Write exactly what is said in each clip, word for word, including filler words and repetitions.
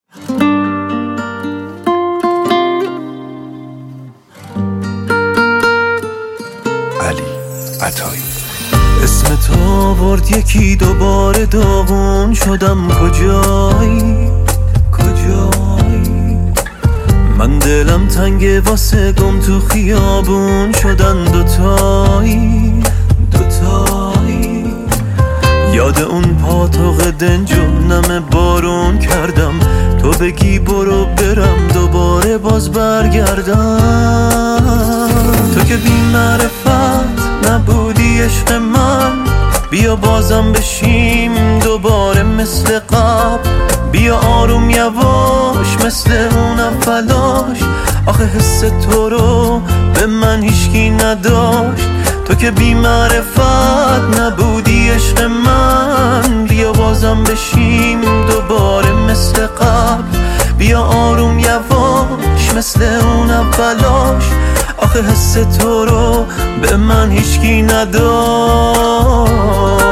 علی عطایی. اسم تو آورد یکی دوباره داغون شدم، کجایی کجایی؟ من دلم تنگه واسه گم تو خیابون شدن دوتایی دوتایی. یاد اون پاتوق دنج و نم بارون کردم، تو بگی برو برم دوباره باز برگردم. تو که بی معرفت نبودی عشق من، بیا بازم بشیم دوباره مثل قبل. بیا آروم یواش مثل اون اولاش، آخه حس تو رو به من هیچکی نداشت. تو که بی معرفت نبودی عشق من، بیا بازم بشیم دوباره مثل قبل. بیا آروم یواش مثل اون اولاش، آخه حس تو رو به من هیچکی نداشت.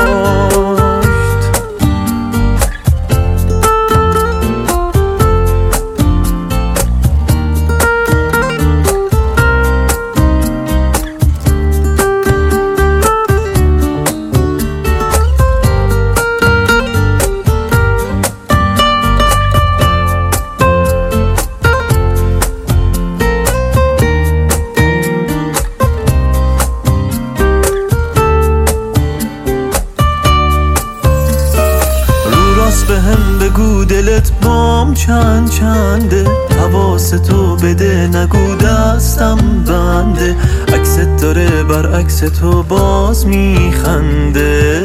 به هم بگو دلت بام چند چنده، حواس تو بده نگو دستم بنده. عکست داره برعکس تو باز میخنده.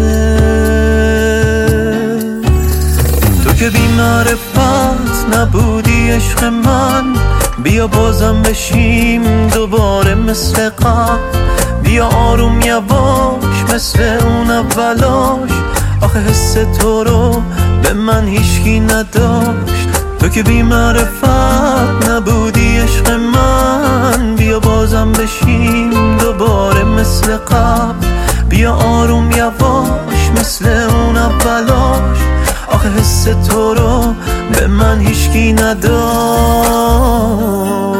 تو که بی معرفت نبودی عشق من، بیا بازم بشیم دوباره مثل قبل. بیا آروم یواش مثل اون اولاش، آخه حس تو رو به من هیچکی نداشت. تو که بی معرفت نبودی عشق من، بیا بازم بشیم دوباره مثل قبل. بیا آروم یواش مثل اون اولاش، آخه حس تو رو به من هیچکی نداشت.